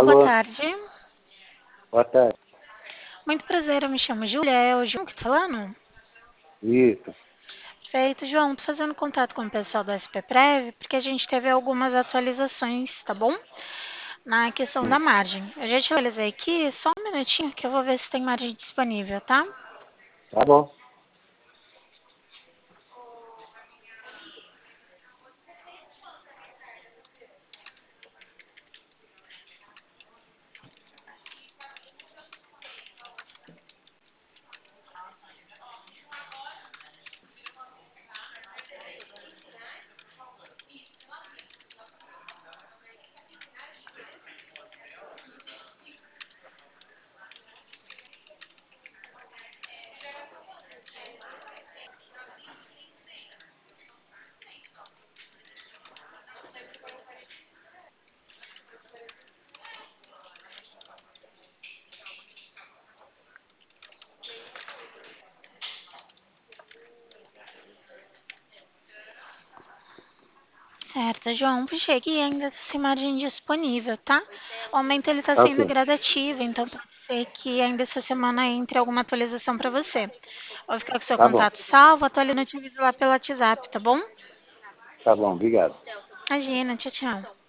boa Alô, tarde. boa tarde. Muito prazer, eu me chamo Júlia. É o João que tá falando? Isso, Perfeito, João. Tô fazendo contato com o pessoal do SPPrev porque a gente teve algumas atualizações, tá bom? Na questão da sim, margem. Eu já te atualizei aqui, só um minutinho que eu vou ver se tem margem disponível, tá? tá bom, Certo, João. Puxei aqui e ainda sem margem disponível, tá? O aumento ele tá tá sendo ok, gradativo, então pode ser que ainda essa semana entre alguma atualização para você. Vou ficar com seu tá bom, contato salvo, atualizo no te aviso lá pelo WhatsApp, tá bom? tá bom, obrigado. Imagina, tchau, tchau.